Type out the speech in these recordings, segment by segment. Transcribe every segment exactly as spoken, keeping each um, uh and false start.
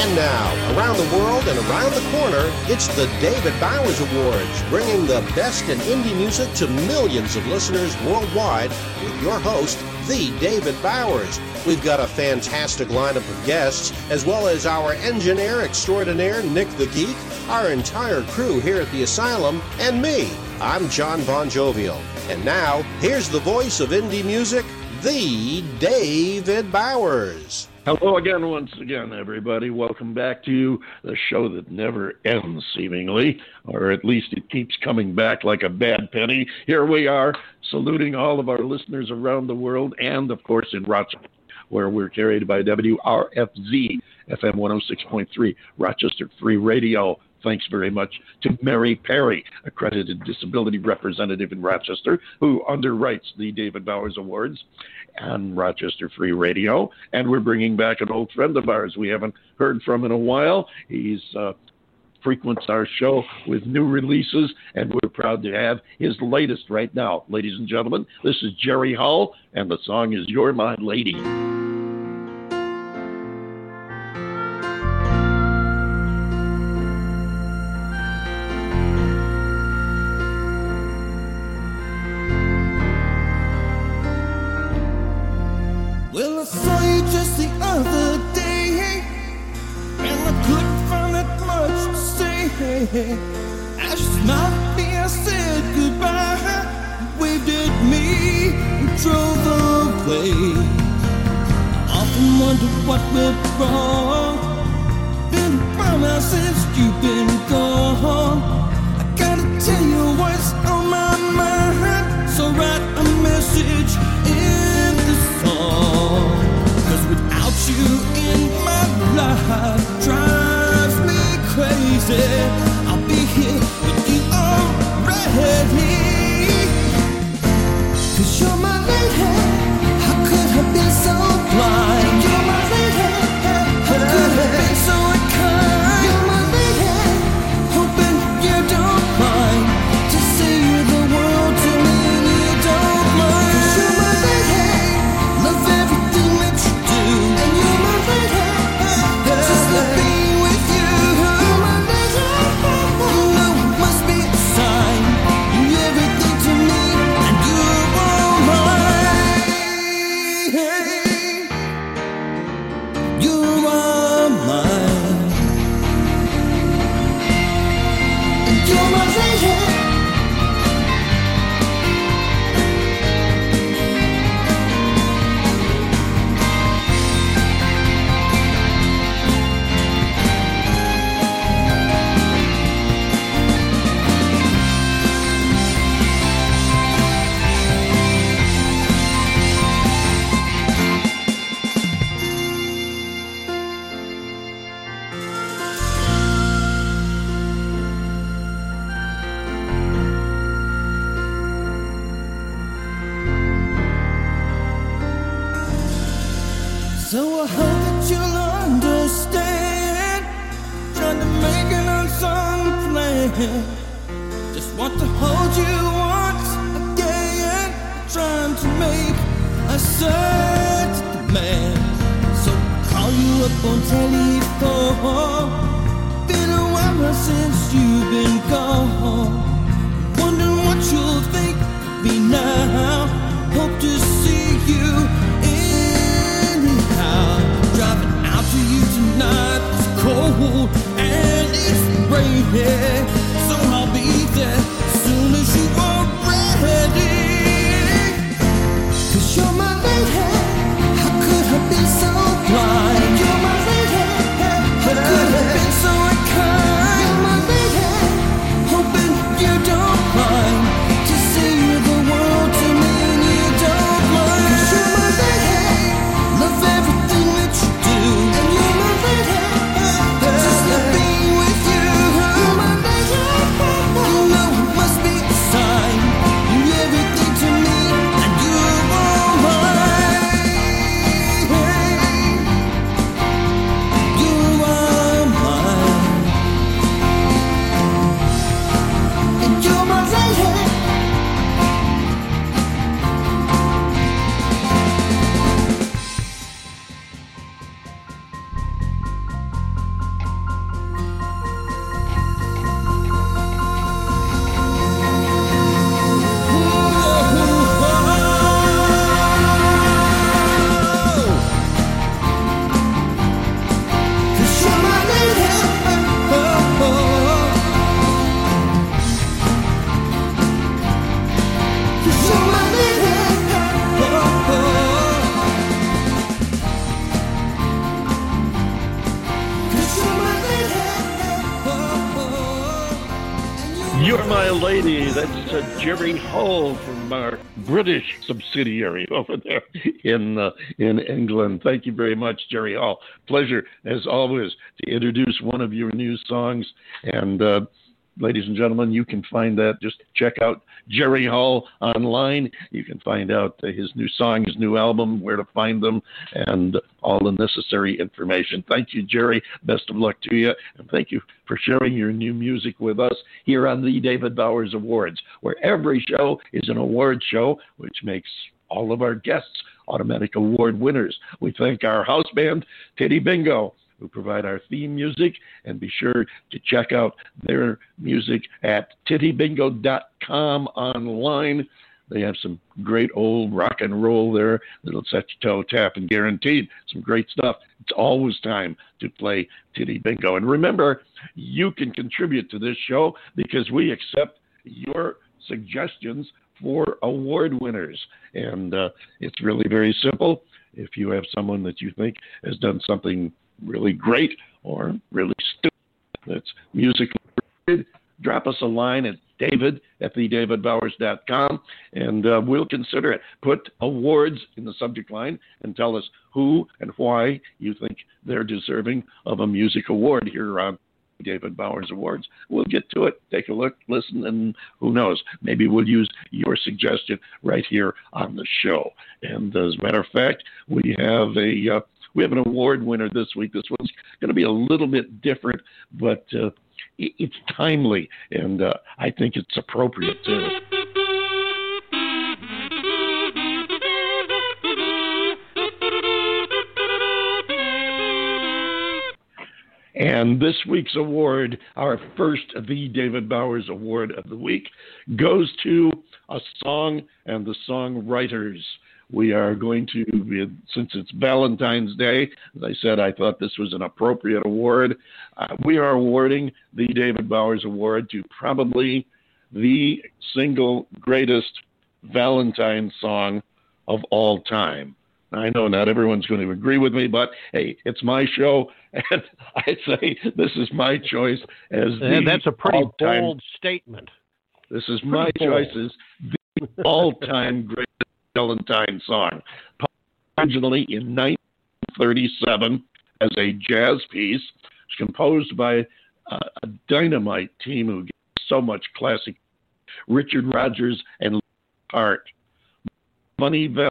And now, around the world and around the corner, it's the David Bowers Awards, bringing the best in indie music to millions of listeners worldwide with your host, the David Bowers. We've got a fantastic lineup of guests, as well as our engineer extraordinaire, Nick the Geek, our entire crew here at the Asylum, and me. I'm John Bon Jovial. And now, here's the voice of indie music, the David Bowers. Hello again, once again, everybody. Welcome back to the show that never ends, seemingly, or at least it keeps coming back like a bad penny. Here we are, saluting all of our listeners around the world and, of course, in Rochester, where we're carried by W R F Z, F M one oh six point three, Rochester Free Radio. Thanks very much to Mary Perry, accredited disability representative in Rochester, who underwrites the David Bowers Awards and Rochester Free Radio. And we're bringing back an old friend of ours we haven't heard from in a while. He's uh, frequents our show with new releases, and we're proud to have his latest right now. Ladies and gentlemen, this is Jerry Hull, and the song is You're My Lady. Well, I saw you just the other day, and I couldn't find that much to say. As you smiled at me, I said goodbye, waved at me, and drove away. I often wonder what went wrong. Been around now since you've been gone. I gotta tell you what's on my mind, so write a message in the song. Cause without you in my life drives me crazy. I'll be here with you already. Cause you're my lady. How could I be so blind? You're my lady. How could I be so unkind? You're my lady. Hoping you don't mind to say the world to me and you don't mind. Cause you're my lady. Love everything that you do. And you're my lady. Just love being with you. You're my lady. You know it must be a sign. You're everything to me, and you're all mine. You're all mine. And you're my lady. So I hope that you'll understand. Trying to make an unsung plan. Just want to hold you once again. Trying to make a certain man. So call you up on telephone. Been a while since you've been gone. Wondering what you'll think of me now. Hope to see you anyhow. Driving out to you tonight. It's cold and it's raining, so I'll be there as soon as you are ready. Cause you're my lady. How could I be so blind? You're my lady. How could I be so unkind? You're my lady. Hoping you don't mind to see the world to For my lady, that's uh, Jerry Hall from our British subsidiary over there in uh, in England. Thank you very much, Jerry Hall. Pleasure, as always, to introduce one of your new songs. And uh, ladies and gentlemen, you can find that. Just check out Jerry Hall online. You can find out uh, his new song, his new album, where to find them, and all the necessary information. Thank you, Jerry. Best of luck to you. And thank you for sharing your new music with us here on the David Bowers Awards, where every show is an award show, which makes all of our guests automatic award winners. We thank our house band, Titty Bingo, who provide our theme music, and be sure to check out their music at titty bingo dot com online. They have some great old rock and roll there that'll set your toe tapping, guaranteed. Some great stuff. It's always time to play Titty Bingo. And remember, you can contribute to this show because we accept your suggestions for award winners. And uh, it's really very simple. If you have someone that you think has done something really great or really stupid that's musically related, drop us a line at david at the david bowers dot com, and uh, we'll consider it. Put awards in the subject line and tell us who and why you think they're deserving of a music award here on David Bowers Awards. We'll get to it, take a look, listen, and who knows, maybe we'll use your suggestion right here on the show. And as a matter of fact, we have a uh, we have an award winner this week. This one's going to be a little bit different, but uh, it, it's timely, and uh, I think it's appropriate too. And this week's award, our first The David Bowers Award of the week, goes to a song and the songwriters. We are going to, since it's Valentine's Day, as I said, I thought this was an appropriate award. Uh, we are awarding the David Bowers Award to probably the single greatest Valentine song of all time. I know not everyone's going to agree with me, but hey, it's my show, and I say this is my choice as the and that's a pretty all-time, bold statement. This is my choice as the all-time greatest Valentine song. Originally in nineteen thirty-seven as a jazz piece, composed by uh, a dynamite team who gave so much classic, Richard Rodgers and Hart. Money Valentine,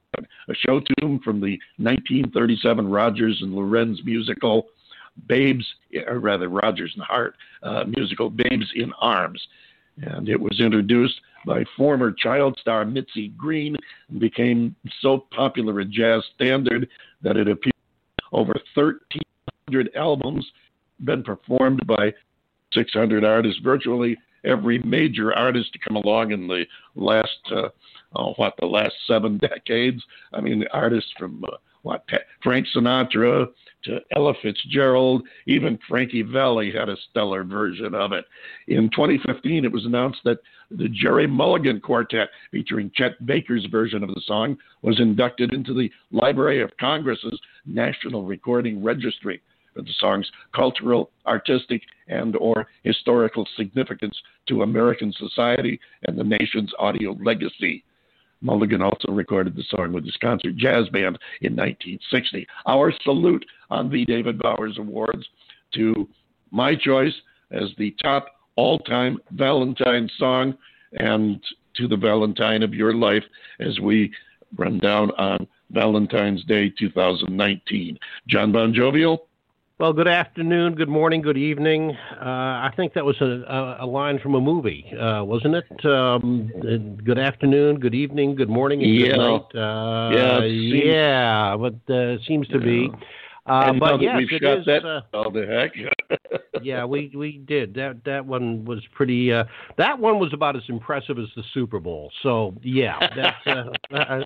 a show tune from the nineteen thirty-seven Rodgers and Lorenz musical Babes, or rather Rodgers and Hart uh, musical Babes in Arms. And it was introduced by former child star Mitzi Green and became so popular a jazz standard that it appeared in over thirteen hundred albums, been performed by six hundred artists, virtually every major artist to come along in the last, uh, oh, what, the last seven decades. I mean, the artists from, uh, what, Frank Sinatra to Ella Fitzgerald, even Frankie Valli had a stellar version of it. In twenty fifteen, it was announced that the Jerry Mulligan Quartet, featuring Chet Baker's version of the song, was inducted into the Library of Congress's National Recording Registry for the song's cultural, artistic, and or historical significance to American society and the nation's audio legacy. Mulligan also recorded the song with his concert jazz band in nineteen sixty. Our salute on the David Bowers Awards to my choice as the top all-time Valentine song, and to the Valentine of your life as we run down on Valentine's Day two thousand nineteen. John Bon Jovial? Well, good afternoon, good morning, good evening. Uh, I think that was a, a line from a movie, uh, wasn't it? Um, good afternoon, good evening, good morning, and good yeah. night. Uh, yeah, seems, yeah, but uh, seems to yeah. be. Uh, and but now that yes, we've it shot is. That, uh, all the heck. yeah, we we did. That that one was pretty. Uh, that one was about as impressive as the Super Bowl. So yeah, that's. Uh,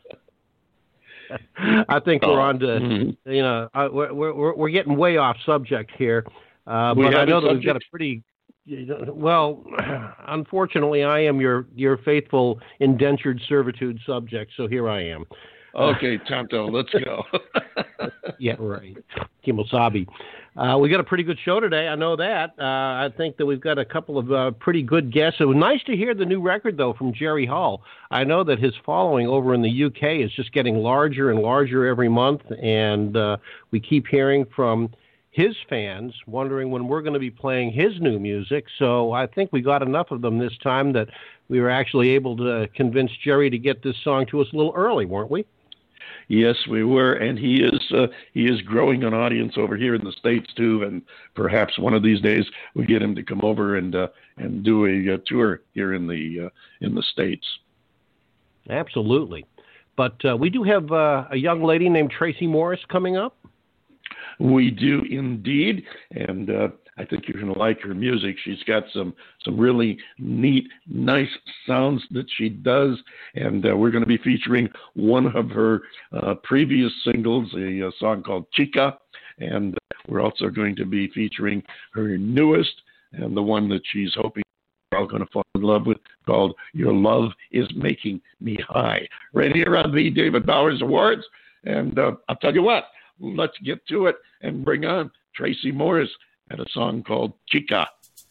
I think we're on to, mm-hmm. you know, uh, we're, we're we're getting way off subject here, uh, but I know that we've got a pretty, well, unfortunately, I am your, your faithful indentured servitude subject, so here I am. Okay, Tonto, let's go. Yeah, right. Kimosabi. Uh, we got a pretty good show today. I know that. Uh, I think that we've got a couple of uh, pretty good guests. It was nice to hear the new record, though, from Jerry Hall. I know that his following over in the U K is just getting larger and larger every month, and uh, we keep hearing from his fans wondering when we're going to be playing his new music. So I think we got enough of them this time that we were actually able to convince Jerry to get this song to us a little early, weren't we? Yes, we were, and he is uh, he is growing an audience over here in the States too. And perhaps one of these days we get him to come over and uh, and do a, a tour here in the uh, in the States. Absolutely, but uh, we do have uh, a young lady named Tracy Morris coming up. We do indeed, and uh, I think you're going to like her music. She's got some some really neat, nice sounds that she does, and uh, we're going to be featuring one of her uh, previous singles, a, a song called Chica, and we're also going to be featuring her newest, and the one that she's hoping we're all going to fall in love with, called Your Love Is Making Me High, right here on the David Bowers Awards. And uh, I'll tell you what, let's get to it and bring on Tracy Morris and a song called Chica.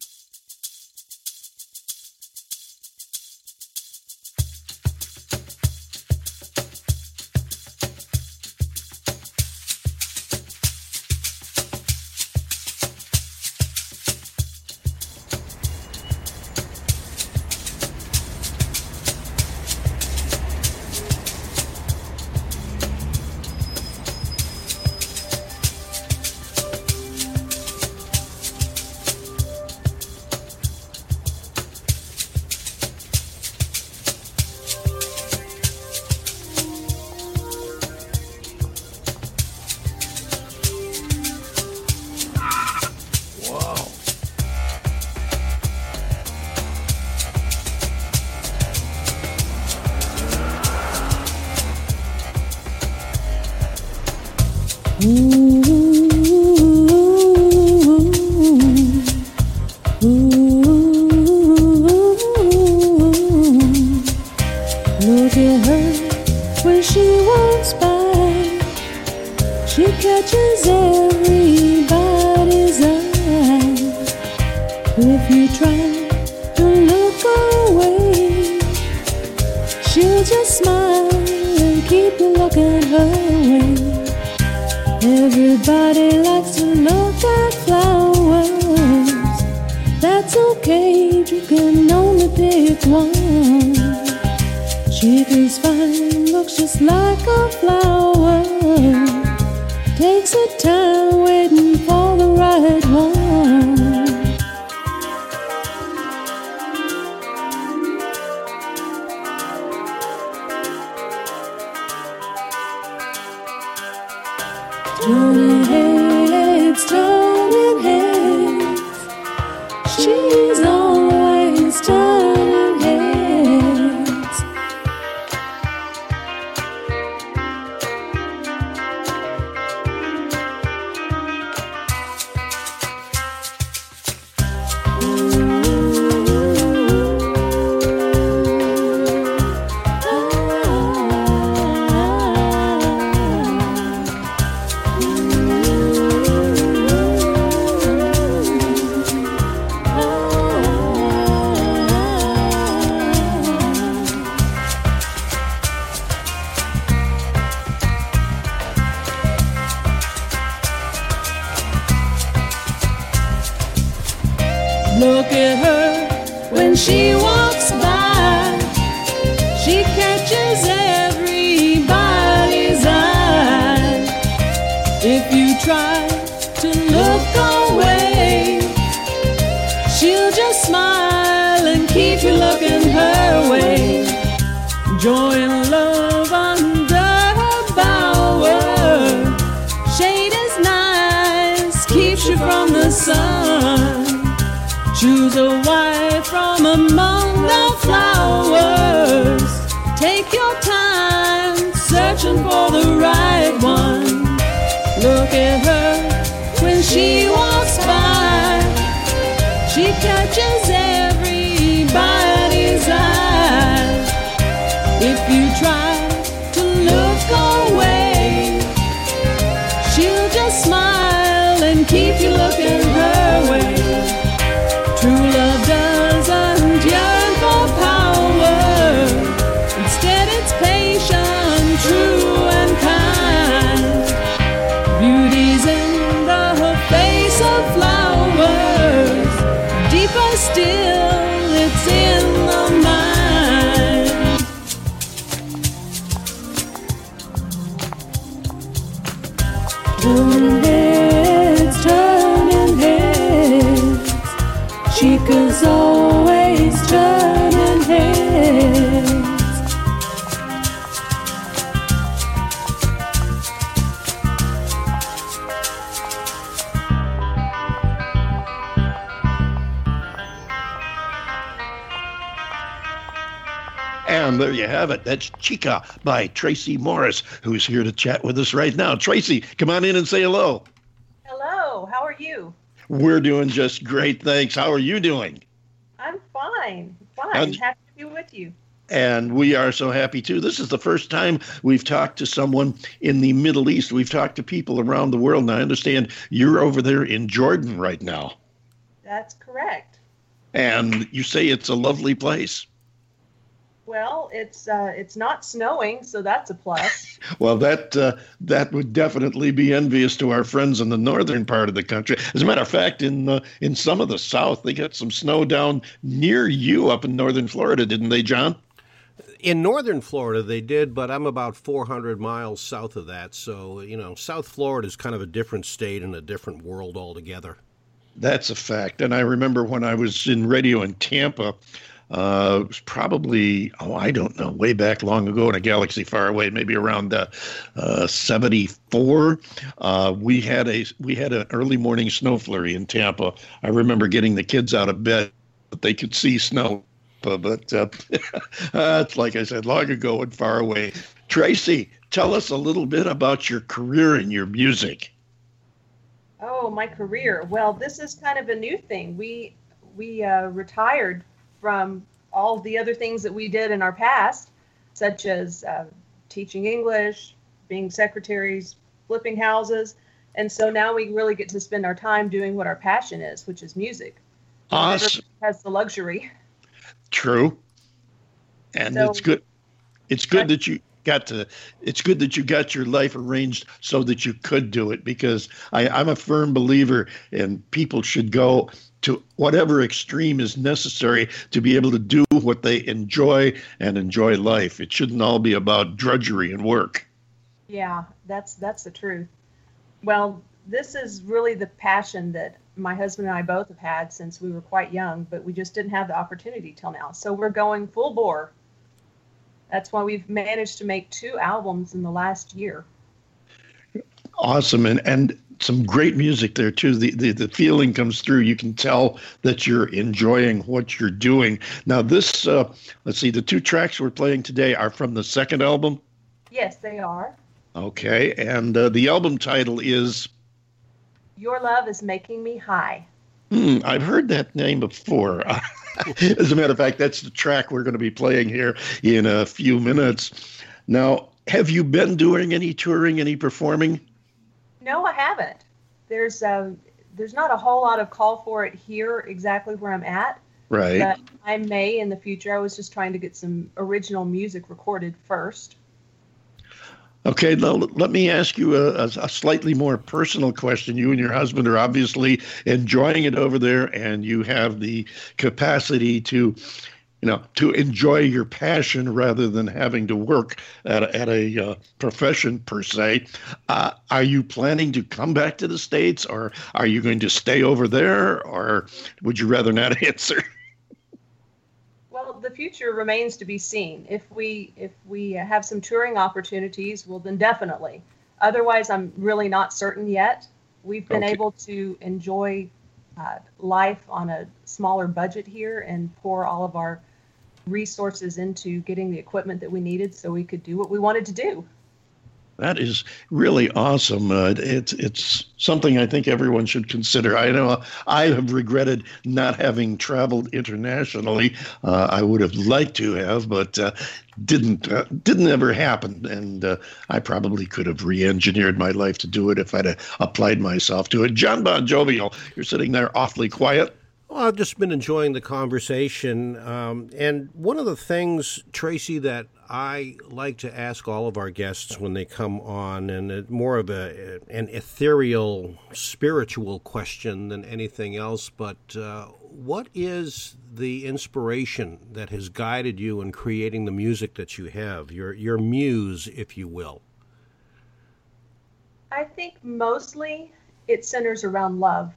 Look at her when she walks by. She catches everybody's eye. If you try to look away, she'll just smile and keep you looking her way. Joy and love under her bower. Shade is nice, keeps you from the sun. Choose a wife from among the flowers. Take your time searching for the right one. Look at her when she walks by. She catches everybody's eye. If you try to look away, she'll just smile and keep Turning heads, turning heads. Chica's always turning heads. And there you have it. That's Chica by Tracy Morris, who's here to chat with us right now. Tracy, come on in and say hello. Hello. How are you? We're doing just great, thanks. How are you doing? I'm fine. Fine. And, happy to be with you. And we are so happy, too. This is the first time we've talked to someone in the Middle East. We've talked to people around the world, and I understand you're over there in Jordan right now. That's correct. And you say it's a lovely place. Well, it's uh, it's not snowing, so that's a plus. Well, that uh, that would definitely be envious to our friends in the northern part of the country. As a matter of fact, in uh, in some of the south, they got some snow down near you up in northern Florida, didn't they, John? In northern Florida, they did, but I'm about four hundred miles south of that. So, you know, South Florida is kind of a different state and a different world altogether. That's a fact. And I remember when I was in radio in Tampa, Uh, it was probably, oh, I don't know, way back long ago in a galaxy far away, maybe around uh, uh, seventy-four. Uh, we had a we had an early morning snow flurry in Tampa. I remember getting the kids out of bed, but they could see snow. But uh, that's, like I said, long ago and far away. Tracy, tell us a little bit about your career and your music. Oh, my career. Well, this is kind of a new thing. We we uh, retired from all the other things that we did in our past, such as uh, teaching English, being secretaries, flipping houses. And so now we really get to spend our time doing what our passion is, which is music. Awesome. Everybody has the luxury. True. And so, it's good. It's good that you got to, it's good that you got your life arranged so that you could do it, because I, I'm a firm believer in people should go to whatever extreme is necessary to be able to do what they enjoy and enjoy life. It shouldn't all be about drudgery and work. Yeah, that's that's the truth. Well, this is really the passion that my husband and I both have had since we were quite young, but we just didn't have the opportunity till now. So we're going full bore. That's why we've managed to make two albums in the last year. Awesome. And and some great music there, too. The, the the feeling comes through. You can tell that you're enjoying what you're doing. Now, this, uh, let's see, the two tracks we're playing today are from the second album? Yes, they are. Okay. And uh, the album title is? Your Love is Making Me High. Hmm, I've heard that name before. As a matter of fact, that's the track we're going to be playing here in a few minutes. Now, have you been doing any touring, any performing? No, I haven't. There's um, there's not a whole lot of call for it here exactly where I'm at. Right. But I may in the future. I was just trying to get some original music recorded first. Okay, now let me ask you a, a slightly more personal question. You and your husband are obviously enjoying it over there, and you have the capacity to, you know, to enjoy your passion rather than having to work at a, at a uh, profession per se. Uh, are you planning to come back to the States, or are you going to stay over there, or would you rather not answer? Well, the future remains to be seen. If we if we have some touring opportunities, well, then definitely. Otherwise, I'm really not certain yet. We've been Okay. able to enjoy uh, life on a smaller budget here and pour all of our resources into getting the equipment that we needed so we could do what we wanted to do. That is really awesome. Uh, it's it's something I think everyone should consider. I know I have regretted not having traveled internationally. Uh, I would have liked to have, but uh, didn't uh, didn't ever happen. And uh, I probably could have re-engineered my life to do it if I'd have applied myself to it. John Bon Jovial, you're sitting there awfully quiet. Well, I've just been enjoying the conversation. Um, and one of the things, Tracy, that I like to ask all of our guests when they come on, and it, more of a an ethereal, spiritual question than anything else, but uh, what is the inspiration that has guided you in creating the music that you have, your your muse, if you will? I think mostly it centers around love.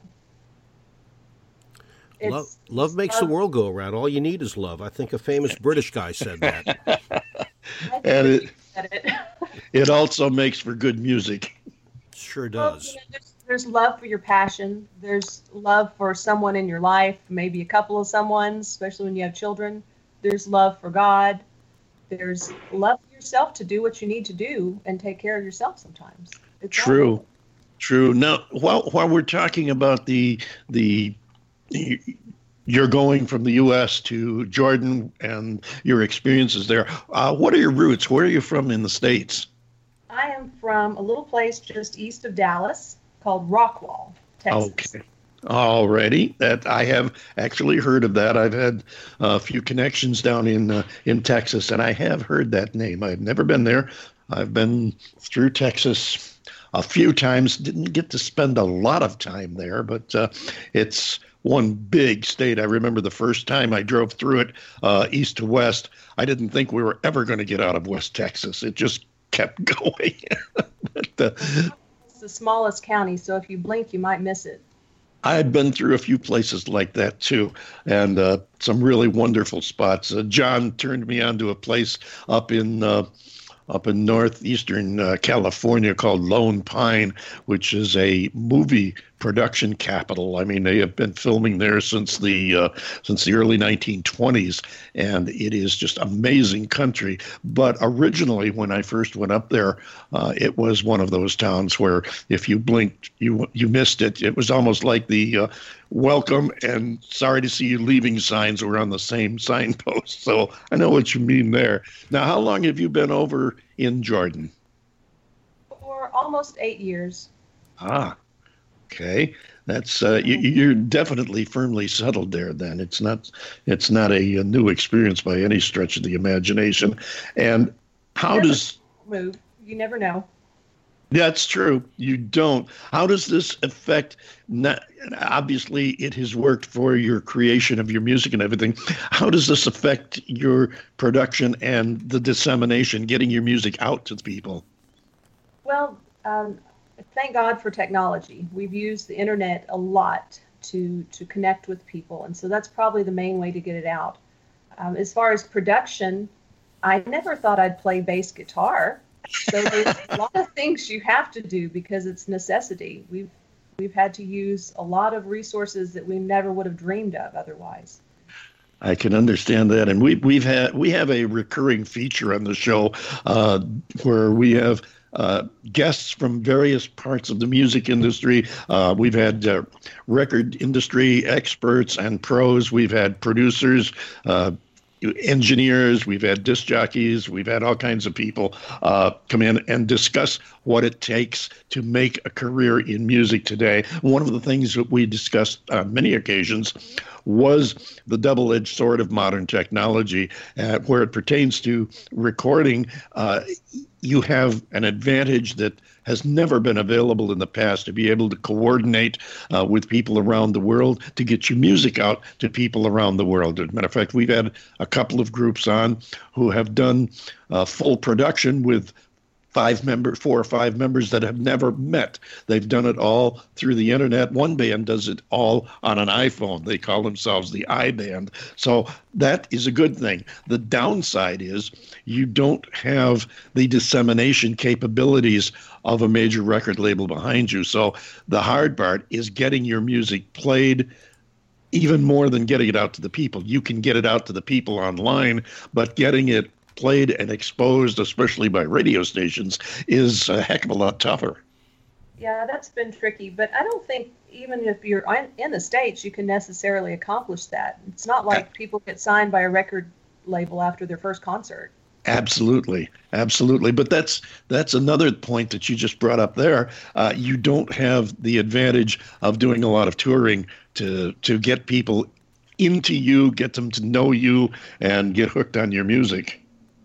It's, love, love makes love. the world go around. All you need is love. I think a famous British guy said that. And it, it. It also makes for good music. Sure does. Well, you know, there's, there's love for your passion. There's love for someone in your life, maybe a couple of someones, especially when you have children. There's love for God. There's love for yourself to do what you need to do and take care of yourself sometimes. It's True. All- True. Now, while while we're talking about the the you're going from the U S to Jordan and your experiences there, uh, what are your roots? Where are you from in the States? I am from a little place just east of Dallas called Rockwall, Texas. Okay. Already, that I have actually heard of that. I've had a few connections down in uh, in Texas, and I have heard that name. I've never been there. I've been through Texas a few times. Didn't get to spend a lot of time there, but uh, it's one big state. I remember the first time I drove through it, uh, east to west. I didn't think we were ever going to get out of West Texas. It just kept going. but, uh, it's the smallest county, so if you blink, you might miss it. I've been through a few places like that, too, and uh, some really wonderful spots. Uh, John turned me on to a place up in uh, up in northeastern uh, California called Lone Pine, which is a movie production capital. I mean, they have been filming there since the uh, since the early nineteen twenties, and it is just amazing country. But originally, when I first went up there, uh, it was one of those towns where if you blinked, you you missed it. It was almost like the uh, welcome and sorry to see you leaving signs were on the same signpost. So I know what you mean there. Now, how long have you been over in Jordan? For almost eight years. Ah. Okay, that's uh, you, you're definitely firmly settled there. Then it's not it's not a, a new experience by any stretch of the imagination. And how never does move? You never know. That's true. You don't. How does this affect? Not, obviously, it has worked for your creation of your music and everything. How does this affect your production and the dissemination, getting your music out to the people? Well. Um, Thank God for technology. We've used the internet a lot to to connect with people, and so that's probably the main way to get it out. Um, as far as production, I never thought I'd play bass guitar. So there's a lot of things you have to do because it's necessity. We've we've had to use a lot of resources that we never would have dreamed of otherwise. I can understand that, and we we've had we have a recurring feature on the show uh, where we have. Uh, guests from various parts of the music industry. Uh, we've had uh, record industry experts and pros. We've had producers, uh, engineers. We've had disc jockeys. We've had all kinds of people uh, come in and discuss what it takes to make a career in music today. One of the things that we discussed on many occasions was the double-edged sword of modern technology, uh, where it pertains to recording. Uh, you have an advantage that has never been available in the past to be able to coordinate uh, with people around the world to get your music out to people around the world. As a matter of fact, we've had a couple of groups on who have done uh, full production with five members, four or five members that have never met. They've done it all through the internet. One band does it all on an iPhone. They call themselves the iBand. So that is a good thing. The downside is you don't have the dissemination capabilities of a major record label behind you. So the hard part is getting your music played, even more than getting it out to the people. You can get it out to the people online, but getting it played and exposed, especially by radio stations, is a heck of a lot tougher. Yeah, that's been tricky, but I don't think even if you're in the States, you can necessarily accomplish that. It's not like people get signed by a record label after their first concert. Absolutely, absolutely. But that's that's another point that you just brought up there. Uh, you don't have the advantage of doing a lot of touring to to get people into you, get them to know you, and get hooked on your music.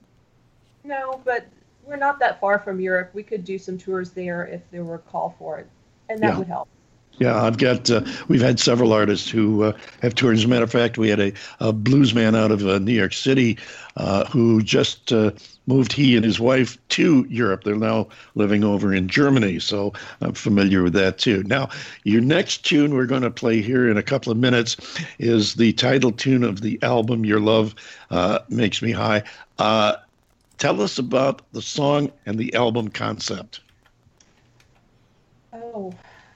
No, but we're not that far from Europe. We could do some tours there if there were a call for it, and that yeah. would help. Yeah, I've got, uh, we've had several artists who uh, have toured. As a matter of fact, we had a, a blues man out of uh, New York City uh, who just uh, moved, he and his wife, to Europe. They're now living over in Germany, so I'm familiar with that too. Now, your next tune we're going to play here in a couple of minutes is the title tune of the album, Your Love uh, Makes Me High. Uh, tell us about the song and the album concept. Oh,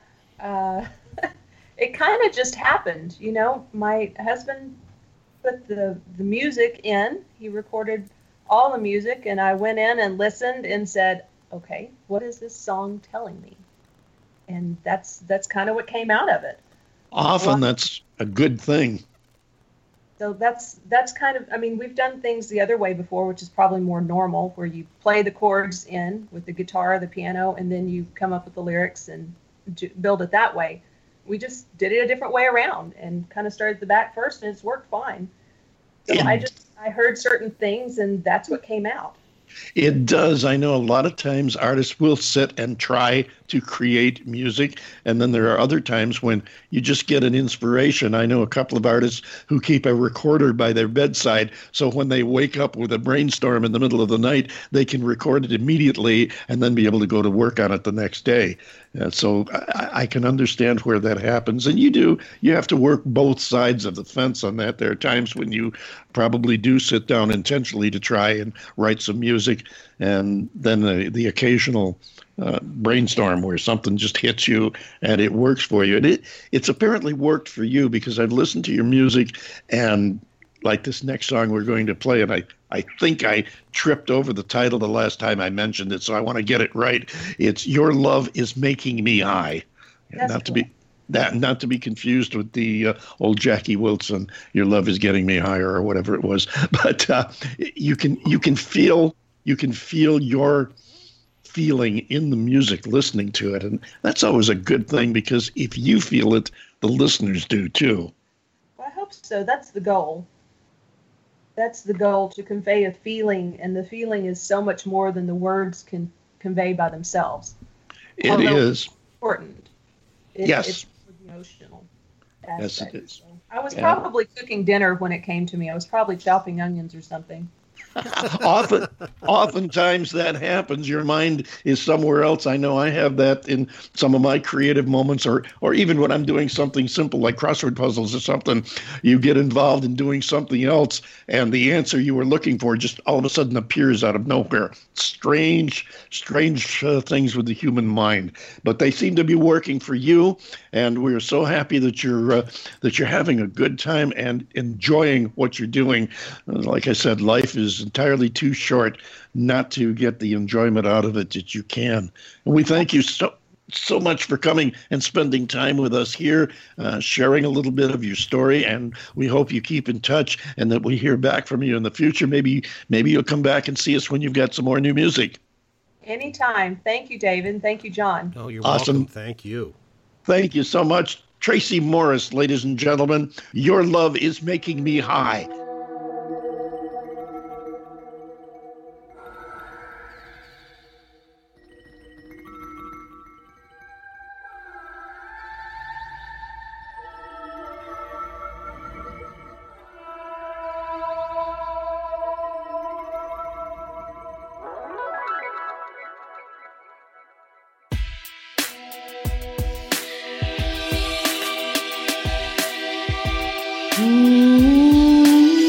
Uh, it kind of just happened, you know. My husband put the, the music in. He recorded all the music, and I went in and listened and said, okay, what is this song telling me? And that's that's kind of what came out of it. Often well, that's a good thing. So that's that's kind of, I mean, we've done things the other way before, which is probably more normal, where you play the chords in with the guitar, the piano, and then you come up with the lyrics and build it that way. We just did it a different way around and kind of started at the back first, and it's worked fine. So it, I just I heard certain things, and that's what came out. It does. I know a lot of times artists will sit and try to create music, and then there are other times when you just get an inspiration. I know a couple of artists who keep a recorder by their bedside, so when they wake up with a brainstorm in the middle of the night, they can record it immediately and then be able to go to work on it the next day. Uh, so I, I can understand where that happens. And you do, you have to work both sides of the fence on that. There are times when you probably do sit down intentionally to try and write some music, and then the, the occasional uh, brainstorm where something just hits you and it works for you. And it it's apparently worked for you, because I've listened to your music, and like this next song we're going to play, and I, I think I tripped over the title the last time I mentioned it, so I want to get it right. It's Your Love Is Making Me High. That's not cool. to be that not to be confused with the uh, old Jackie Wilson, Your Love Is Getting Me Higher, or whatever it was. But uh, you can you can feel you can feel your feeling in the music listening to it, and that's always a good thing, because if you feel it, the listeners do too. Well, I hope so. That's the goal. That's the goal, to convey a feeling, and the feeling is so much more than the words can convey by themselves. It Although is important. It, yes. It's emotional aspect. Yes, it is. So I was Yeah. probably cooking dinner when it came to me. I was probably chopping onions or something. Often, oftentimes that happens. Your mind is somewhere else. I know I have that in some of my creative moments, or or even when I'm doing something simple like crossword puzzles or something. You get involved in doing something else, and the answer you were looking for just all of a sudden appears out of nowhere. Strange, strange uh, things with the human mind, but they seem to be working for you, and we're so happy that you're uh, that you're having a good time and enjoying what you're doing. Uh, like I said, life is entirely too short not to get the enjoyment out of it that you can. And we thank you so so much for coming and spending time with us here, uh, sharing a little bit of your story. And we hope you keep in touch, and that we hear back from you in the future. Maybe maybe you'll come back and see us when you've got some more new music. Anytime. Thank you, David. Thank you, John. Oh, you're Awesome. welcome. Thank you. Thank you so much. Tracy Morris, ladies and gentlemen. Your Love Is Making Me High. Ooh.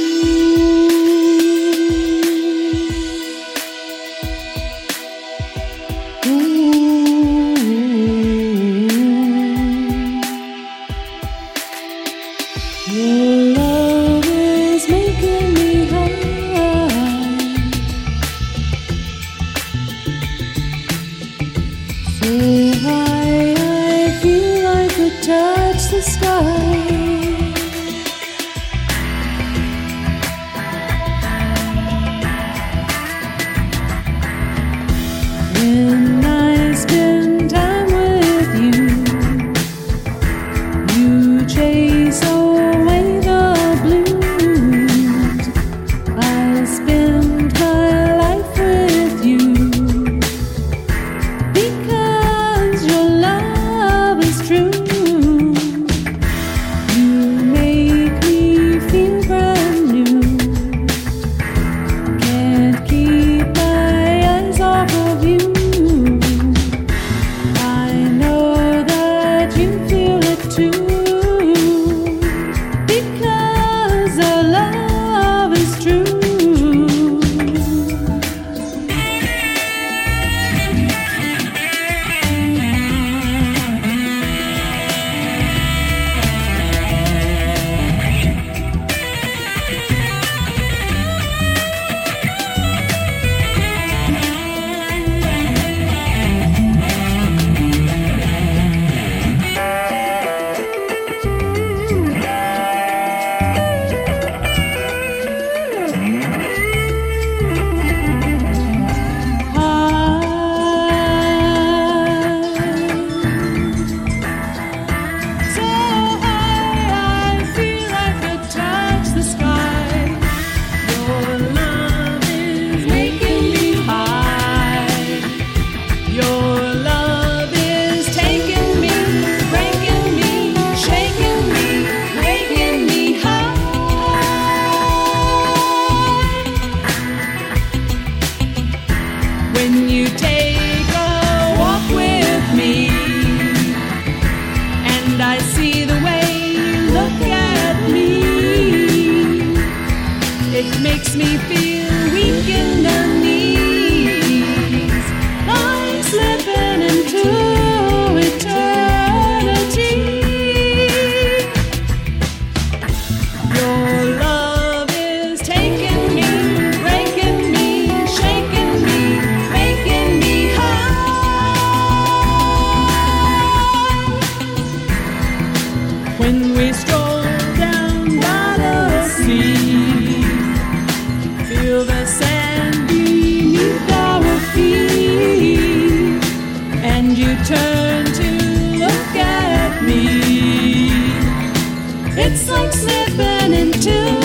when we stroll down by the sea. Feel the sand beneath our feet, and you turn to look at me. It's like slipping into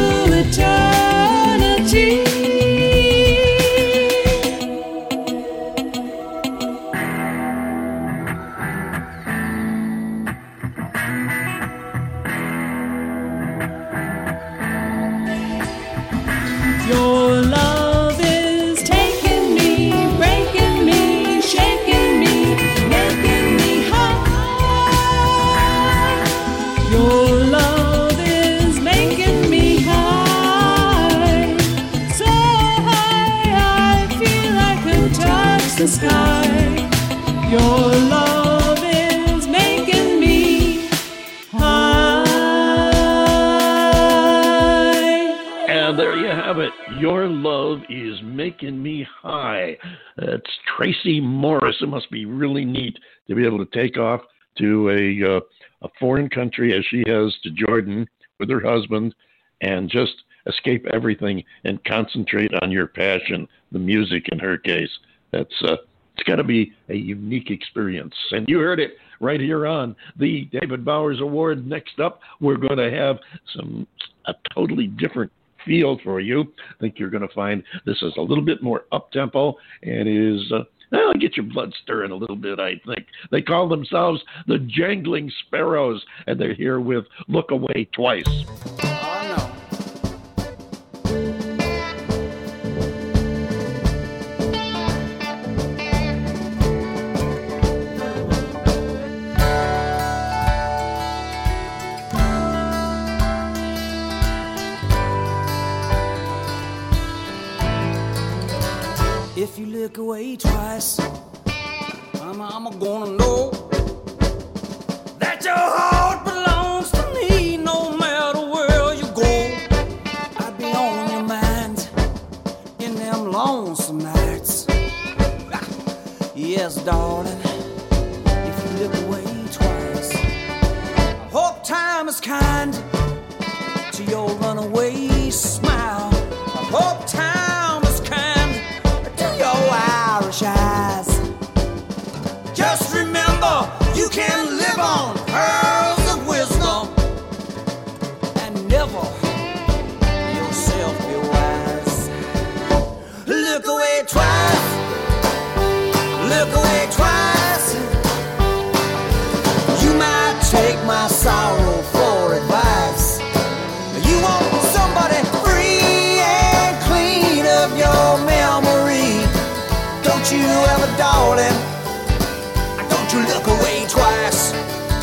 eternity. Your love is taking me, breaking me, shaking me, making me high. Your love is making me high, so high I feel I could touch the sky. Your love is making me high. And there you have it. Your love is making me high. That's Tracy Morris. It must be really neat to be able to take off to a uh, a foreign country as she has to Jordan with her husband and just escape everything and concentrate on your passion, the music in her case. That's uh, it's got to be a unique experience. And you heard it right here on the David Bowers Award. Next up, we're going to have some a totally different feel for you. I think you're going to find this is a little bit more up-tempo and is, uh, well, get your blood stirring a little bit, I think. They call themselves the Jangling Sparrows, and they're here with Look Away Twice. Oh, no. If you look away twice, I'm, I'm gonna know that your heart belongs to me no matter where you go. I'd be on your mind in them lonesome nights. Yes, darling, if you look away twice, I hope time is kind to your runaway smile. I hope time is kind to your Irish eyes. Just remember, you can live on pearls of wisdom and never yourself be wise. Look away twice, look away twice. You might take my sorrow for advice. You want somebody free and clean of your memory. Don't you ever, darling, don't you look away twice.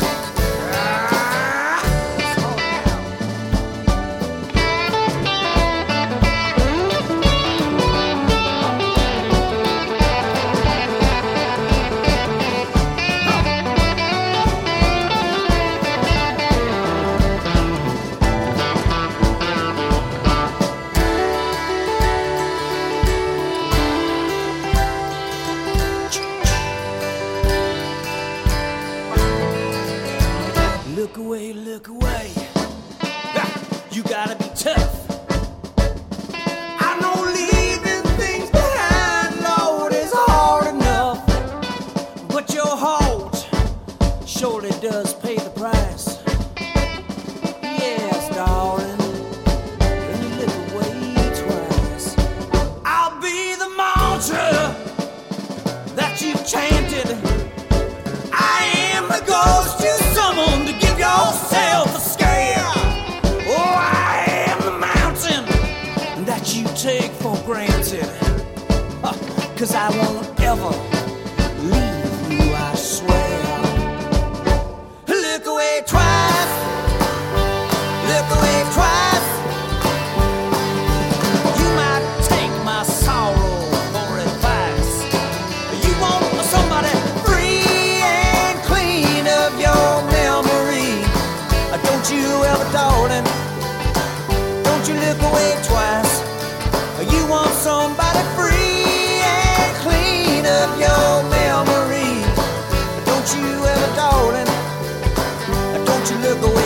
Look away, look away. Ha, you gotta be tough. I know leaving things behind, Lord, is hard enough. But your heart surely does pay the price. Yes, darling, when you look away twice, I'll be the mantra that you've chanted. I am the ghost you summoned to give yourself a scare. Oh, I am the mountain that you take for granted. Uh, Cause I won't ever leave you, I swear. Look away twice, look away twice. You might take my sorrow for advice. You want somebody free and clean of your memory. Don't you ever, darling, don't you look away twice. You want somebody free and clean of your memory. Don't you ever, darling, don't you look away.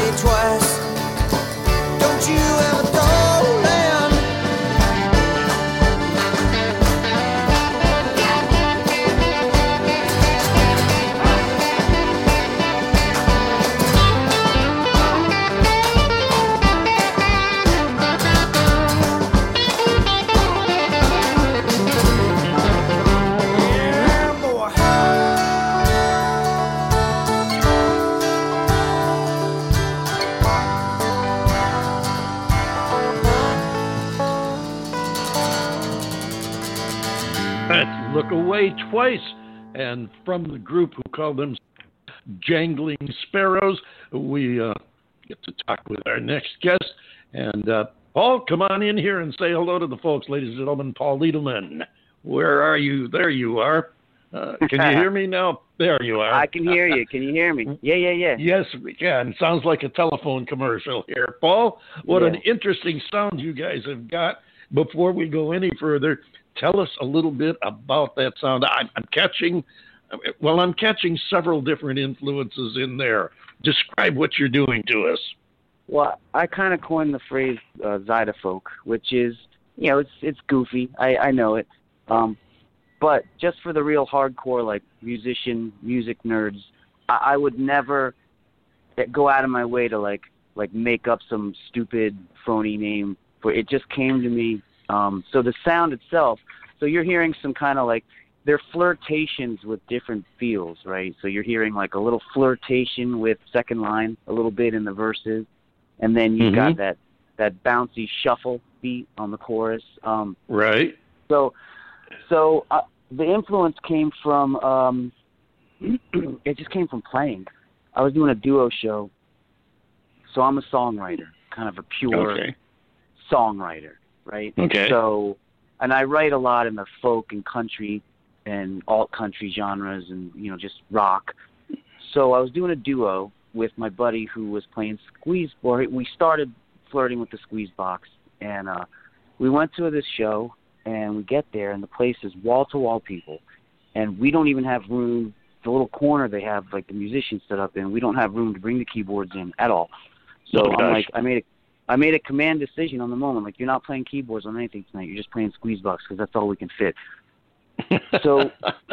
Look Away Twice. And from the group who call them Jangling Sparrows, we uh, get to talk with our next guest. And uh, Paul, come on in here and say hello to the folks, ladies and gentlemen. Paul Lederman, where are you? There you are. Uh, can you hear me now? There you are. I can hear you. Can you hear me? Yeah, yeah, yeah. Yes, we can. Sounds like a telephone commercial here. Paul, what yeah. an interesting sound you guys have got. Before we go any further, tell us a little bit about that sound. I'm, I'm catching, well, I'm catching several different influences in there. Describe what you're doing to us. Well, I kind of coined the phrase uh, Zydefolk, which is, you know, it's it's goofy. I, I know it. Um, but just for the real hardcore, like, musician, music nerds, I, I would never go out of my way to, like, like make up some stupid, phony name. For it just came to me. Um, so the sound itself, so you're hearing some kind of, like, they're flirtations with different feels, right? So you're hearing, like, a little flirtation with second line, a little bit in the verses. And then you've mm-hmm. got that, that bouncy shuffle beat on the chorus. Um, right. So, so uh, the influence came from, um, it just came from playing. I was doing a duo show, so I'm a songwriter, kind of a pure okay. songwriter, right? Okay. So, and I write a lot in the folk and country and alt country genres and, you know, just rock. So I was doing a duo with my buddy who was playing squeeze, or we started flirting with the squeeze box, and uh, we went to this show, and we get there, and the place is wall-to-wall people, and we don't even have room, the little corner they have, like, the musicians set up in, we don't have room to bring the keyboards in at all. So oh, I'm like, I made a, I made a command decision on the moment, like, you're not playing keyboards on anything tonight, you're just playing squeeze box, because that's all we can fit. so,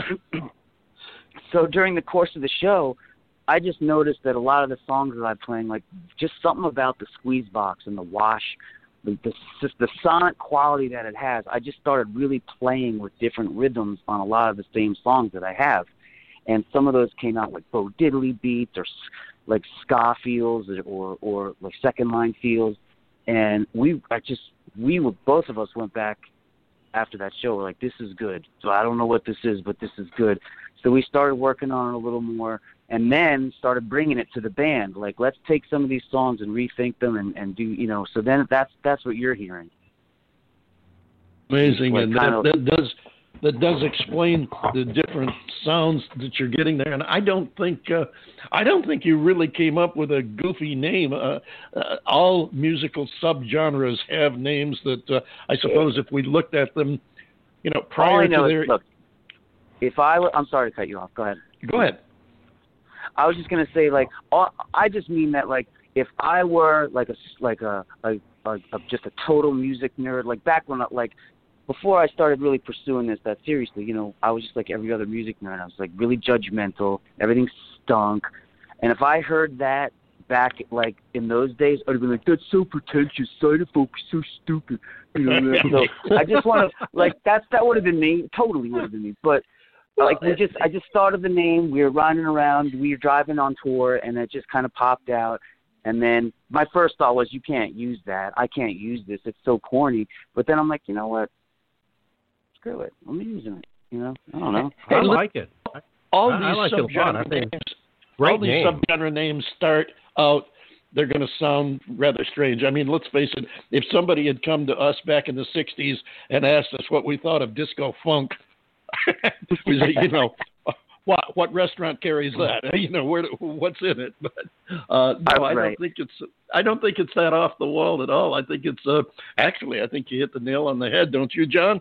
so during the course of the show, I just noticed that a lot of the songs that I'm playing, like, just something about the squeeze box and the wash, the, the, the sonic quality that it has, I just started really playing with different rhythms on a lot of the same songs that I have. And some of those came out like Bo Diddley beats or like ska feels or, or, or like second line feels. And we, I just, we were, both of us went back after that show. We're like, this is good. So I don't know what this is, but this is good. So we started working on it a little more. And then started bringing it to the band. Like, let's take some of these songs and rethink them and, and do, you know, so then that's that's what you're hearing. Amazing. Like and that, of, that does that does explain the different sounds that you're getting there. And I don't think uh, I don't think you really came up with a goofy name. Uh, uh, all musical subgenres have names that uh, I suppose if we looked at them, you know, prior all I know to their... Is, look, if I were, I'm sorry to cut you off. Go ahead. Go ahead. I was just gonna say, like, all, I just mean that, like, if I were like a like a, a, a, a just a total music nerd, like back when, I, like, before I started really pursuing this that seriously, you know, I was just like every other music nerd. I was like really judgmental. Everything stunk, and if I heard that back like in those days, I'd have been like, that's so pretentious. Zydefolk is so stupid. You know, so I just want to like that's that would have been me. Totally would have been me, but. Like we just, I just thought of the name. We were running around. We were driving on tour, and it just kind of popped out. And then my first thought was, you can't use that. I can't use this. It's so corny. But then I'm like, you know what? Screw it. I'm using it. You know, I don't know. I hey, like it. All I, these I like subgenre it names, all these name. subgenre names start out. They're going to sound rather strange. I mean, let's face it. If somebody had come to us back in the sixties and asked us what we thought of disco funk. We say, you know, what what restaurant carries that? You know, where what's in it? But uh, no, I don't think it's I don't think it's that off the wall at all. I think it's uh, actually I think you hit the nail on the head, don't you, John?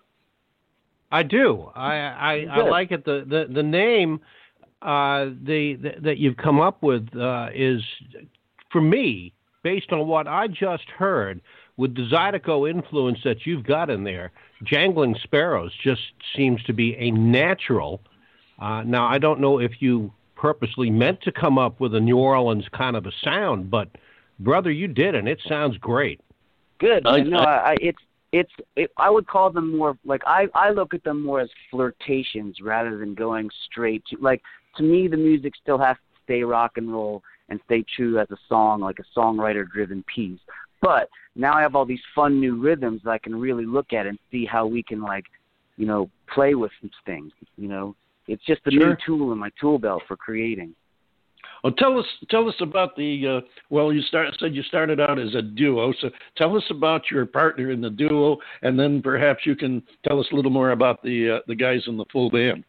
I do. I I, I like it. The the the name uh, the, the that you've come up with uh, is for me based on what I just heard. With the Zydeco influence that you've got in there, Jangling Sparrows just seems to be a natural. Uh, now, I don't know if you purposely meant to come up with a New Orleans kind of a sound, but, brother, you did, and it sounds great. Good. I, no, I, it's it's. It, I would call them more like I, I look at them more as flirtations rather than going straight to like. To me, the music still has to stay rock and roll and stay true as a song, like a songwriter-driven piece. But now I have all these fun new rhythms that I can really look at and see how we can, like, you know, play with things. You know, it's just a sure. new tool in my tool belt for creating. Well, tell us tell us about the uh, well. You start said you started out as a duo, so tell us about your partner in the duo, and then perhaps you can tell us a little more about the uh, the guys in the full band.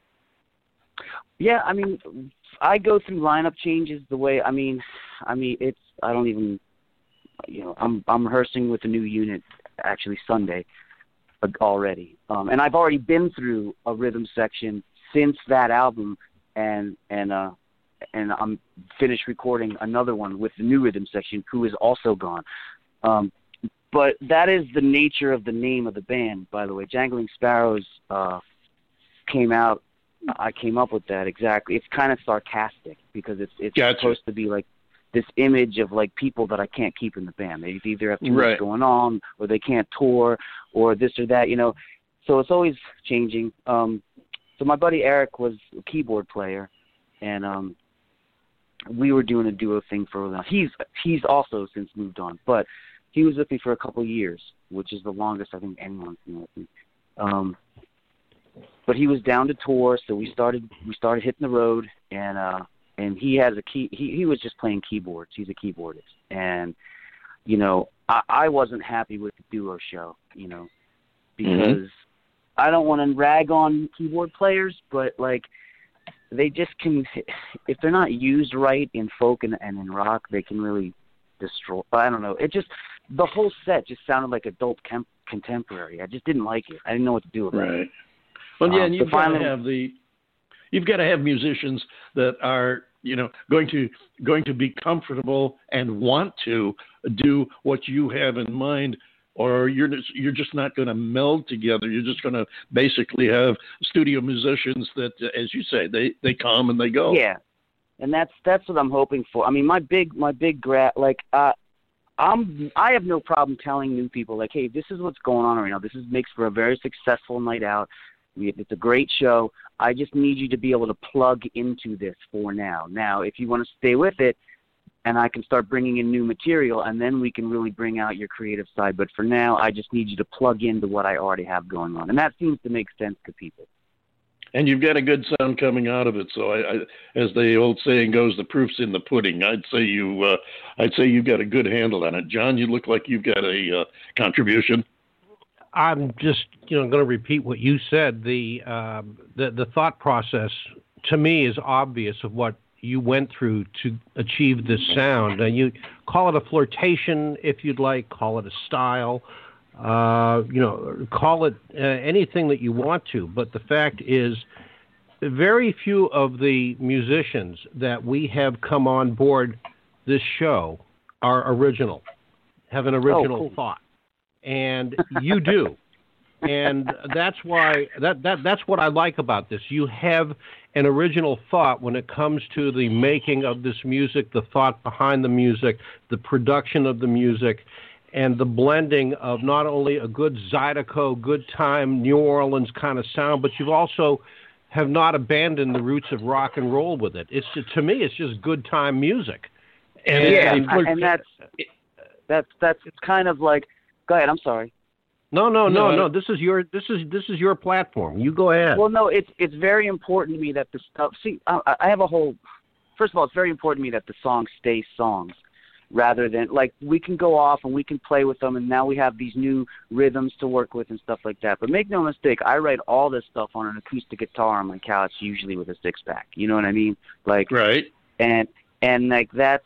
Yeah, I mean, I go through lineup changes the way. I mean, I mean, it's I don't even, you know, I'm I'm rehearsing with a new unit actually Sunday already, um, and I've already been through a rhythm section since that album, and and uh. and I'm finished recording another one with the new rhythm section, who is also gone. Um, but that is the nature of the name of the band, by the way. Jangling Sparrows uh, came out, I came up with that exactly. It's kind of sarcastic because it's it's gotcha. supposed to be like this image of like people that I can't keep in the band. They either have too right. much going on, or they can't tour, or this or that, you know. So it's always changing. Um, so my buddy Eric was a keyboard player, and um, we were doing a duo thing for a while. He's he's also since moved on, but he was with me for a couple of years, which is the longest I think anyone's been with me. Um, but he was down to tour, so we started we started hitting the road, and uh, and he has a key. He he was just playing keyboards. He's a keyboardist, and you know I, I wasn't happy with the duo show, you know, because mm-hmm. I don't want to rag on keyboard players, but like. They just can, if they're not used right in folk and, and in rock, they can really destroy. I don't know. It just, the whole set just sounded like adult chem- contemporary. I just didn't like it. I didn't know what to do with it. Right. Well, yeah, um, and you've so got finally, to have the, you've got to have musicians that are, you know, going to going to be comfortable and want to do what you have in mind. Or you're just, you're just not going to meld together. You're just going to basically have studio musicians that, as you say, they, they come and they go. Yeah, and that's that's what I'm hoping for. I mean, my big my big gra- like uh, I'm I have no problem telling new people like, hey, this is what's going on right now. This is makes for a very successful night out. It's a great show. I just need you to be able to plug into this for now. Now, if you want to stay with it, and I can start bringing in new material, and then we can really bring out your creative side. But for now, I just need you to plug into what I already have going on. And that seems to make sense to people. And you've got a good sound coming out of it. So, I, I, as the old saying goes, the proof's in the pudding. I'd say you, uh, I'd say you've got a good handle on it. John, you look like you've got a uh, contribution. I'm just, you know, going to repeat what you said. The, uh, the the thought process to me is obvious of what you went through to achieve this sound. And you call it a flirtation if you'd like, call it a style, uh, you know, call it uh, anything that you want to. But the fact is, very few of the musicians that we have come on board this show are original, have an original oh, cool. thought. And you do. And that's why that, that that's what I like about this. You have an original thought when it comes to the making of this music, the thought behind the music, the production of the music, and the blending of not only a good Zydeco, good time, New Orleans kind of sound, but you've also have not abandoned the roots of rock and roll with it. It's to me, it's just good time music. And yeah, and, and that's that's that's kind of like. Go ahead. I'm sorry. No, no, no, no. This is your this is this is your platform. You go ahead. Well, no, it's it's very important to me that the stuff. See, I, I have a whole. First of all, it's very important to me that the songs stay songs, rather than like we can go off and we can play with them, and now we have these new rhythms to work with and stuff like that. But make no mistake, I write all this stuff on an acoustic guitar on my couch, usually with a six pack. You know what I mean? Like right. And and like that's.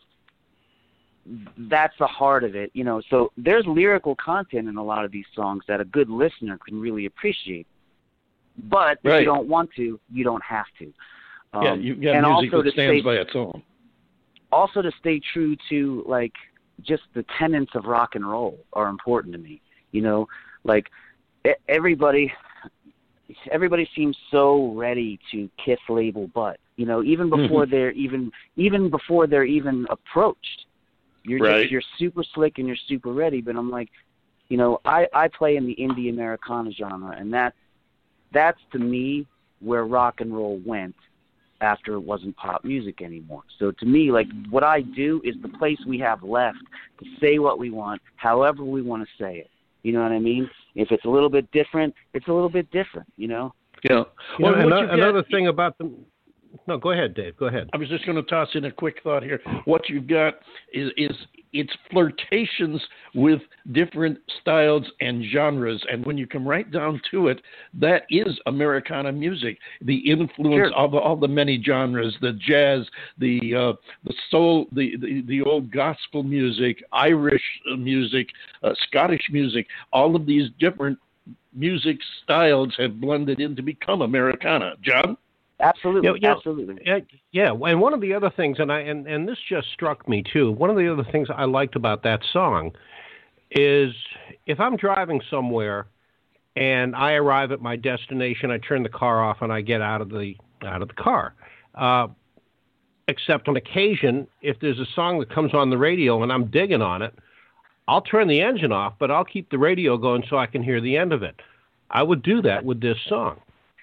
That's the heart of it, you know. So there's lyrical content in a lot of these songs that a good listener can really appreciate. But if right. you don't want to, you don't have to. Um, yeah, you've got and music also that stands stay, by its own. Also to stay true to, like, just the tenets of rock and roll are important to me. You know, like, everybody everybody seems so ready to kiss label butt, you know, even before mm-hmm. they're even even before they're even approached. You're right. just, you're super slick and you're super ready, but I'm like, you know, I, I play in the indie Americana genre, and that that's to me where rock and roll went after it wasn't pop music anymore. So to me, like, what I do is the place we have left to say what we want, however we want to say it. You know what I mean? If it's a little bit different, it's a little bit different, you know? Yeah. You well, know, another, get, another thing about the... No, go ahead, Dave. Go ahead. I was just going to toss in a quick thought here. What you've got is, is it's flirtations with different styles and genres. And when you come right down to it, that is Americana music. The influence Sure. of all the many genres, the jazz, the uh, the soul, the, the, the old gospel music, Irish music, uh, Scottish music, all of these different music styles have blended in to become Americana. John? Absolutely, yeah, yeah, absolutely. Yeah, yeah, and one of the other things, and I and, and this just struck me too. One of the other things I liked about that song is if I'm driving somewhere and I arrive at my destination, I turn the car off and I get out of the out of the car. Uh, except on occasion, if there's a song that comes on the radio and I'm digging on it, I'll turn the engine off, but I'll keep the radio going so I can hear the end of it. I would do that with this song.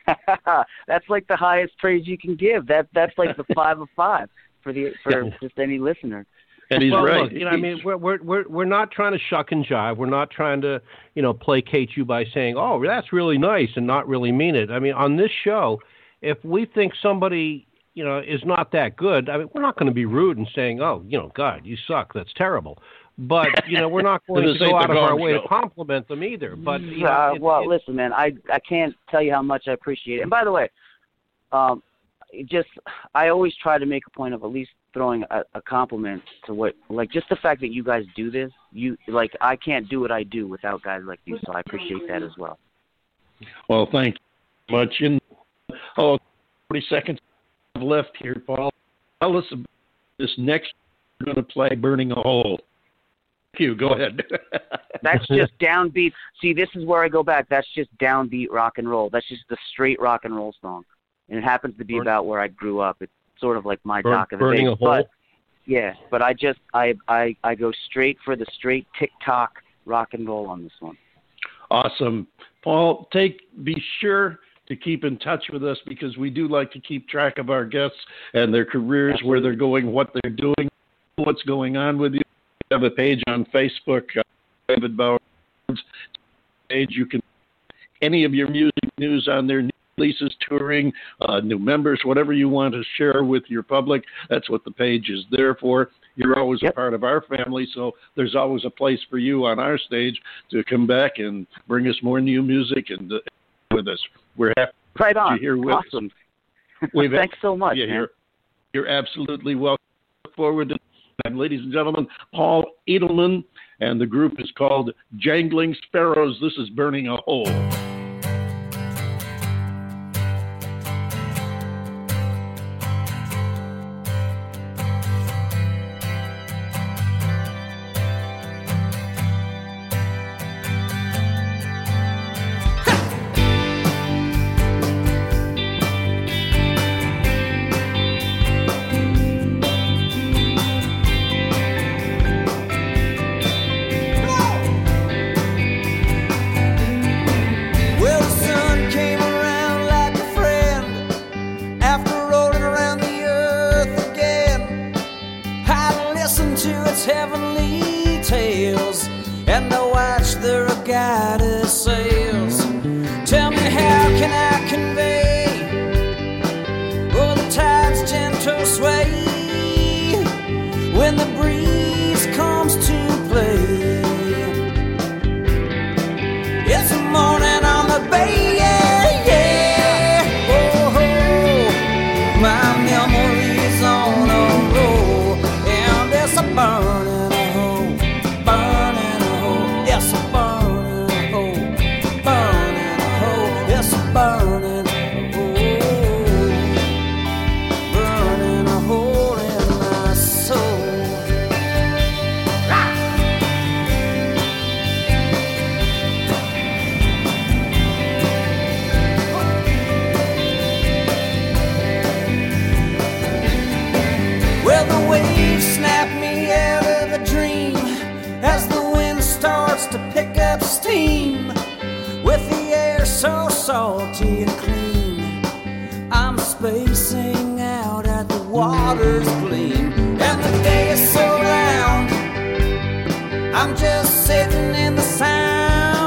That's like the highest praise you can give. That that's like the five of five for the for Yeah. just any listener. And he's well, right. Look, you know, I mean, we're we're we're we're not trying to shuck and jive. We're not trying to, you know, placate you by saying, "Oh, that's really nice," and not really mean it. I mean, on this show, if we think somebody, you know, is not that good, I mean, we're not going to be rude and saying, "Oh, you know, God, you suck. That's terrible." But you know, we're not going to go out of our way to compliment them either. But you know, uh, it, well, it, listen, man, I I can't tell you how much I appreciate it. And by the way, um, it just I always try to make a point of at least throwing a, a compliment to what, like, just the fact that you guys do this. You like, I can't do what I do without guys like you, so I appreciate that as well. Well, thank you much. In oh, forty seconds left here, Paul. Tell us about this next. We're going to play "Burning a Hole." Thank you. Go ahead. That's just downbeat. See, this is where I go back. That's just downbeat rock and roll. That's just the straight rock and roll song, and it happens to be Burn, about where I grew up. It's sort of like my burn, dock of the burning day. a hole. But, yeah, but I just I, I I go straight for the straight tick-tock rock and roll on this one. Awesome, Paul. Take be sure to keep in touch with us because we do like to keep track of our guests and their careers, Absolutely. where they're going, what they're doing, what's going on with you. We have a page on Facebook, uh, David Bauer page. You can any of your music news on there, new releases, touring, uh, new members, whatever you want to share with your public. That's what the page is there for. You're always Yep. a part of our family, so there's always a place for you on our stage to come back and bring us more new music and uh, with us. We're happy Right on. to hear with Awesome. us. We've Thanks so much, yeah, man. You're, you're absolutely welcome. Look forward to and ladies and gentlemen, Paul Edelman, and the group is called Jangling Sparrows. This is Burning a Hole. Well, the sun came around like a friend after rolling around the earth again. I listened to its heavenly tales and I watched the regatta sails. Tell me, how can I convey oh, the tide's gentle sway when the breeze comes to play? It's a morning on the bay, yeah, yeah. Oh, oh, my memory's on a roll, and it's a burning a hole, burning a hole. It's a burning a hole, burning a hole. It's a burning a hole, burning a hole in my soul. Well, the waves snap me out of a dream as the wind starts to pick up steam. With the air so salty and clean, I'm spacing out at the water's gleam. And the day is so round, I'm just sitting in the sound.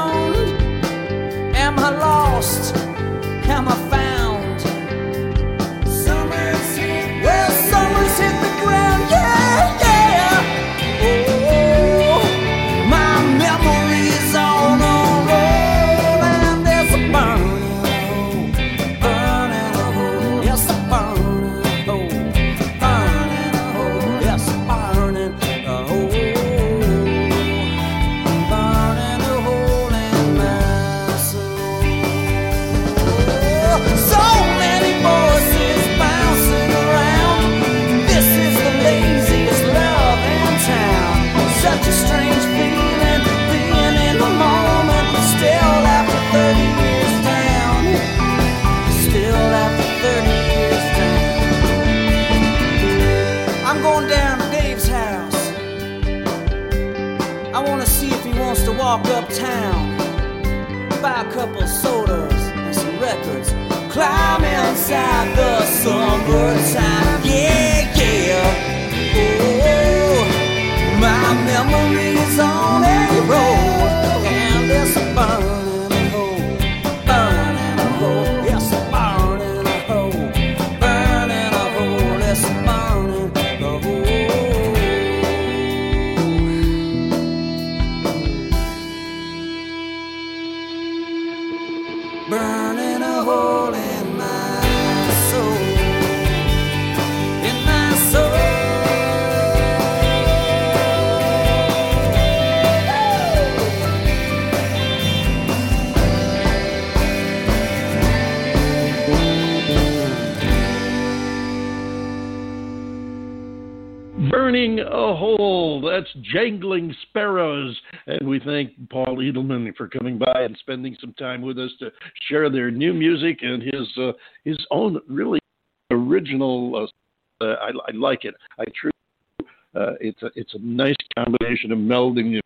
walk uptown, buy a couple sodas and some records, climb inside the summertime. Yeah, yeah. Oh, my memories on a road, and it's a burning hole, burning a hole. Yes, a burning a hole, burning a hole. It's a burning a hole. Burning a hole in my soul, in my soul. Burning a Hole. That's Jangling Sparrows. And we thank Paul Edelman for coming by and spending some time with us to share their new music and his uh, his own really original. Uh, uh, I, I like it. I truly. Uh, it's a it's a nice combination of melding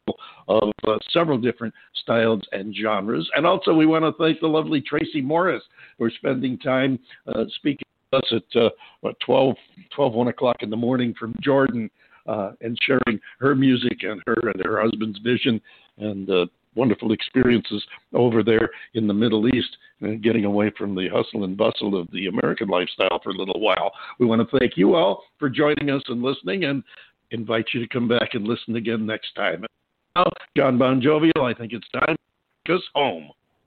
of uh, several different styles and genres. And also, we want to thank the lovely Tracy Morris for spending time uh, speaking to us at uh, what, twelve, twelve, one o'clock in the morning from Jordan uh, and sharing her music and her and her husband's vision and uh, wonderful experiences over there in the Middle East and getting away from the hustle and bustle of the American lifestyle for a little while. We want to thank you all for joining us and listening and invite you to come back and listen again next time. Now, John Bon Jovial, I think it's time to take us home.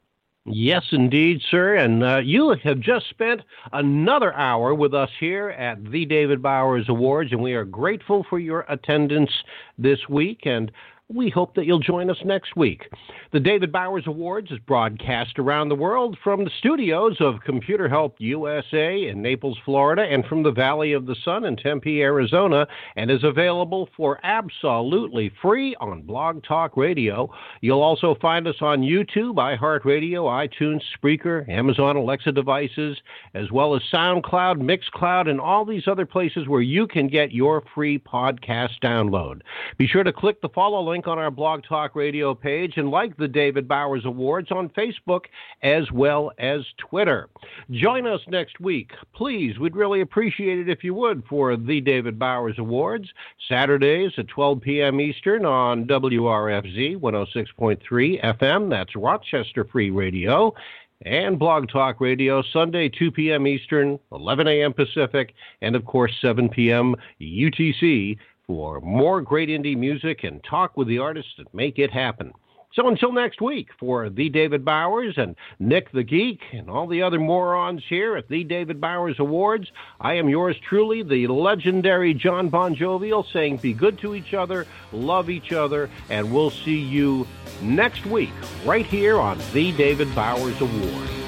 Yes, indeed, sir. And uh, you have just spent another hour with us here at the David Bowers Awards, and we are grateful for your attendance this week, and we hope that you'll join us next week. The David Bowers Awards is broadcast around the world from the studios of Computer Help U S A in Naples, Florida, and from the Valley of the Sun in Tempe, Arizona, and is available for absolutely free on Blog Talk Radio. You'll also find us on YouTube, iHeartRadio, iTunes, Spreaker, Amazon Alexa devices, as well as SoundCloud, Mixcloud, and all these other places where you can get your free podcast download. Be sure to click the follow link on our Blog Talk Radio page and like the David Bowers Awards on Facebook as well as Twitter. Join us next week. Please, we'd really appreciate it if you would for the David Bowers Awards, Saturdays at twelve p.m. Eastern on W R F Z one oh six point three F M. That's Rochester Free Radio. And Blog Talk Radio, Sunday, two p.m. Eastern, eleven a.m. Pacific, and of course, seven p.m. U T C for more great indie music and talk with the artists that make it happen. So until next week, for the David Bowers and Nick the Geek and all the other morons here at the David Bowers Awards, I am yours truly, the legendary John Bon Jovial, saying be good to each other, love each other, and we'll see you next week right here on the David Bowers Awards.